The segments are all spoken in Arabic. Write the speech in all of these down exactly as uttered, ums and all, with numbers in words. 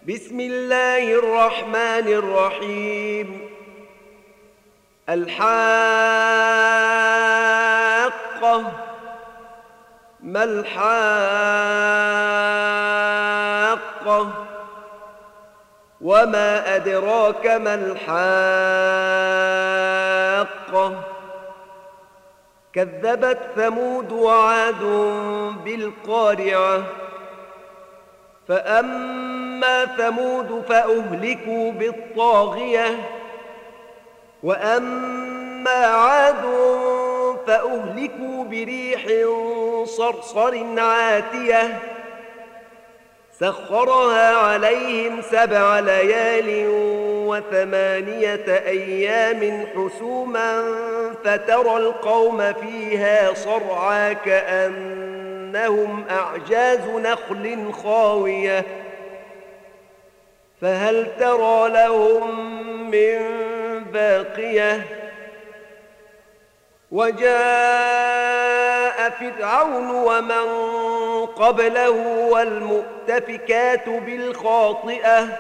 بسم الله الرحمن الرحيم. الحاقة. ما الحاقة؟ وما أدراك ما الحاقة؟ كذبت ثمود وعاد بالقارعة. فأما ثمود فأهلكوا بالطاغية، وأما عاد فأهلكوا بريح صرصر عاتية سخرها عليهم سبع ليال وثمانية أيام حسوما فترى القوم فيها صرعى كأنهم أعجاز نخل خاوية فهل ترى لهم من باقية. وجاء فرعون ومن قبله والمؤتفكات بالخاطئة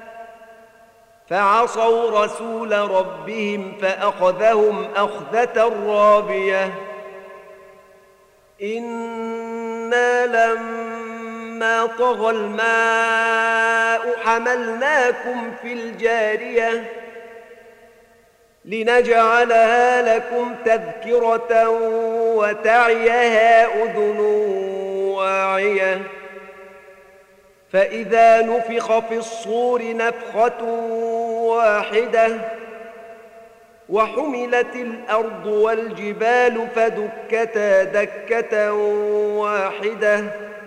فعصوا رسول ربهم فأخذهم أخذة رابية. إنا لما طغى الماء حملناكم في الجارية لنجعلها لكم تذكرة وتعيها أذن واعية. فإذا نفخ في الصور نفخة واحدة وحملت الأرض والجبال فدكتا دكة واحدة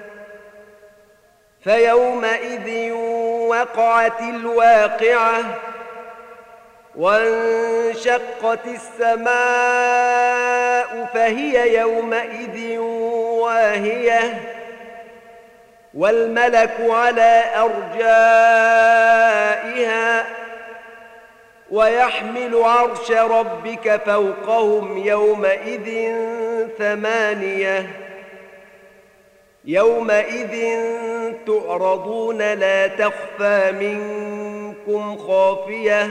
فيومئذ وقعت الواقعة وانشقت السماء فهي يومئذ واهية والملك على أرجائها ويحمل عرش ربك فوقهم يومئذ ثمانية. يومئذ تعرضون لا تخفى منكم خافية.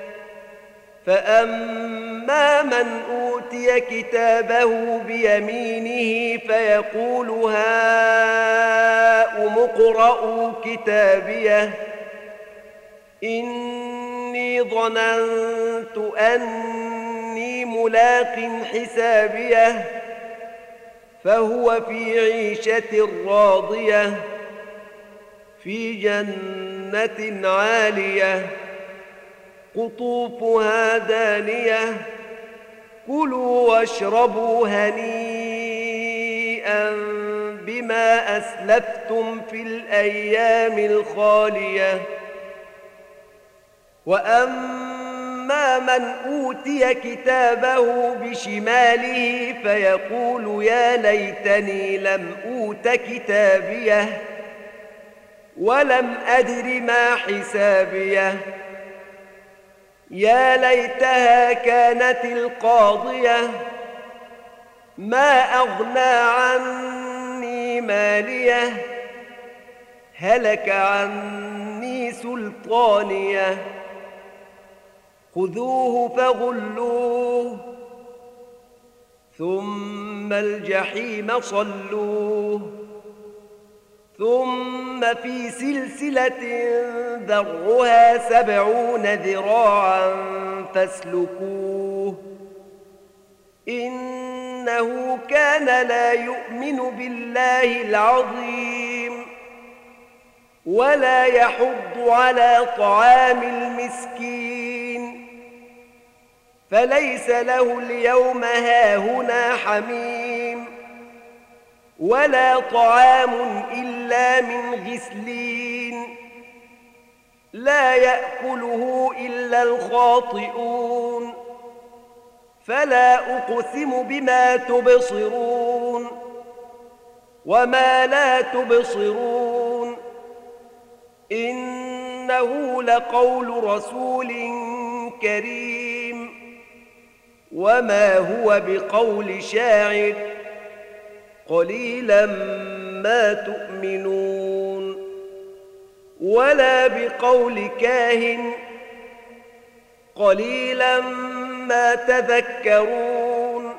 فأما من أوتي كتابه بيمينه فيقول هاؤم اقرءوا كتابيه إني ظننت أني ملاق حسابيه فهو في عيشة راضية في جنة عالية قطوفها دانية كلوا واشربوا هنيئا بما أسلفتم في الأيام الخالية. وأما من أوتي كتابه بشماله فيقول يا ليتني لم أوت كتابيه ولم أدر ما حسابيه يا ليتها كانت القاضية ما أغنى عني ماليه هلك عني سلطانيه خذوه فغلوه ثم الجحيم صلوه ثم في سلسلة ذرعها سبعون ذراعا فاسلكوه إنه كان لا يؤمن بالله العظيم ولا يحض على طعام المسكين فليس له اليوم هاهنا حميم ولا طعام إلا من غسلين لا يأكله إلا الخاطئون فلا أقسم بما تبصرون وما لا تبصرون إنه لقول رسول كريم وما هو بقول شاعر قليلا ما تؤمنون ولا بقول كاهن قليلا ما تذكرون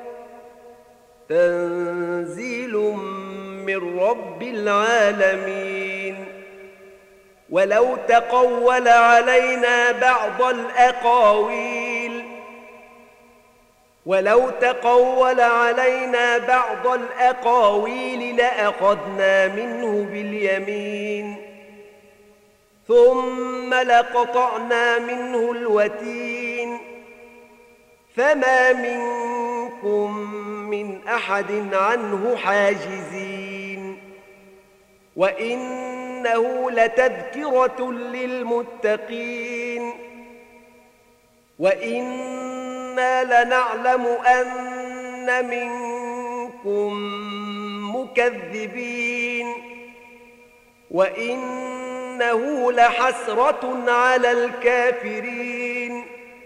تنزيل من رب العالمين ولو تقول علينا بعض الأقاويل ولو تقول علينا بعض الأقاويل لأخذنا منه باليمين ثم لقطعنا منه الوتين فما منكم من أحد عنه حاجزين وإنه لتذكرة للمتقين وإنا لنعلم أن منكم مكذبين وإنه لحسرة على الكافرين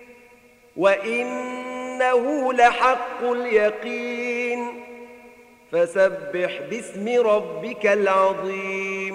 وإنه لحق اليقين فسبح باسم ربك العظيم